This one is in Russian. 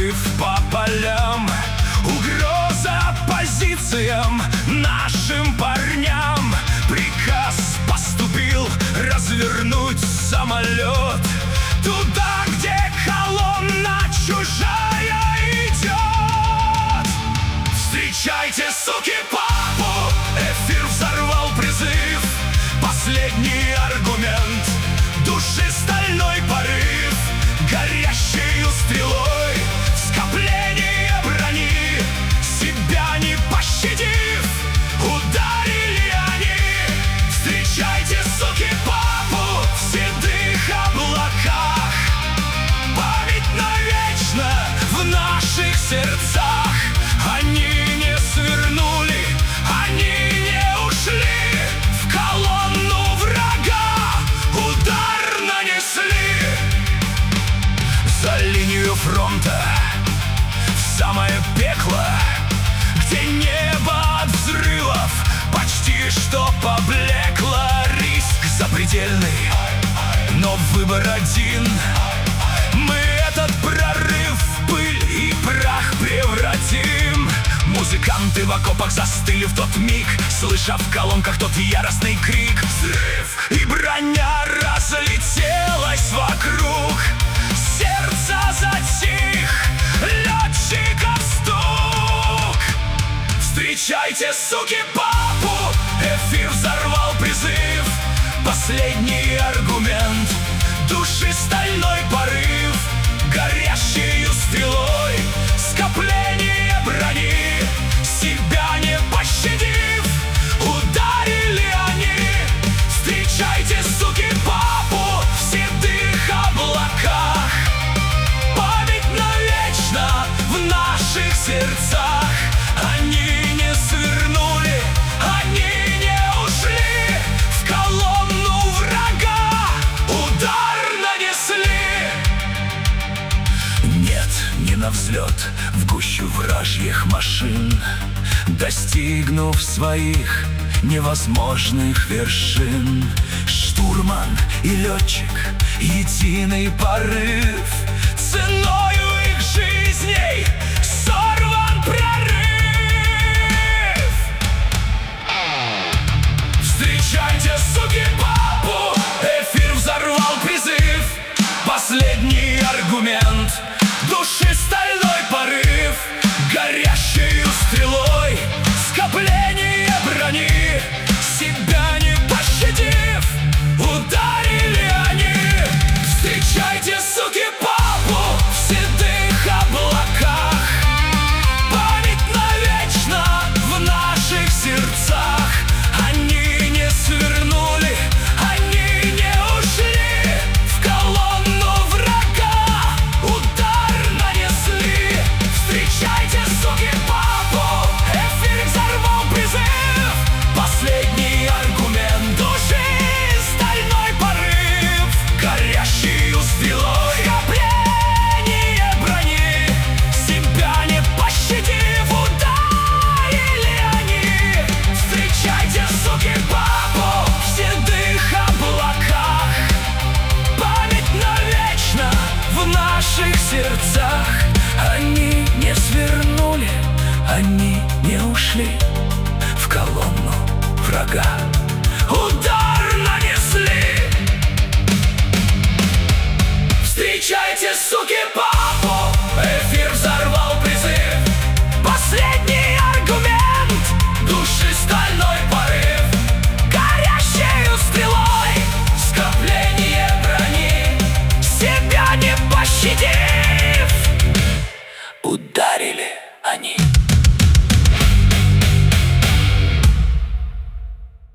порыв по полям, угроза позициям, нашим парням. Приказ поступил развернуть самолет туда, где колонна чужая идет. Встречайте, суки, папу! Эфир взорвал призыв, последний аргумент, души стальной порыв, горящей стрелой скопление брони, себя не пощадив, ударили они. Встречайте, суки, папу в седых облаках, память навечно в наших сердцах. Они не свернули, они не ушли, в колонну врага удар нанесли. За линию фронта, в самое пекло, где небо от взрывов почти что поблекло. Риск запредельный, но выбор один. Мы этот прорыв в пыль и прах превратим. Музыканты в окопах застыли в тот миг, слыша в колонках тот яростный крик. Взрыв, и броня разлетелась вокруг. Сердце затих, летчиков стук. Встречайте, суки, папу! Эфир взорвал призыв, последний аргумент, души стальной порыв, горящей стрелой скопление брони, себя не пощадив, ударили они. Встречайте, суки, папу в седых облаках, память навечно в наших сердцах. Они не свернули, они не ушли, в колонну врага удар нанесли. Нет, не на взлет в гущу вражьих машин, достигнув своих невозможных вершин. Штурман и летчик, единый порыв, ценою их жизней сорван прорыв. Встречайте, суки, папу! Эфир взорвал призыв, последний аргумент, души стальной порыв, горящей стрелой скопление брони, себя не пощадив, ударили они. Встречайте, суки, папу в седых облаках, память навечно в наших сердцах. Они не свернули, они не ушли, в колонну врага удар нанесли. Встречайте, суки, папу! Эфир взорвал призыв, последний аргумент, души стальной порыв, горящей стрелой скопление брони, себя не пощадив, ударили они. Встречайте, суки, папу в седых облаках, память навечно в наших сердцах. Они не свернули, они не ушли, в колонну врага удар нанесли. Встречайте, суки, папу! Эфир взорвал призыв, последний аргумент, души стальной порыв, горящей стрелой скопление брони, себя не пощадив, ударили.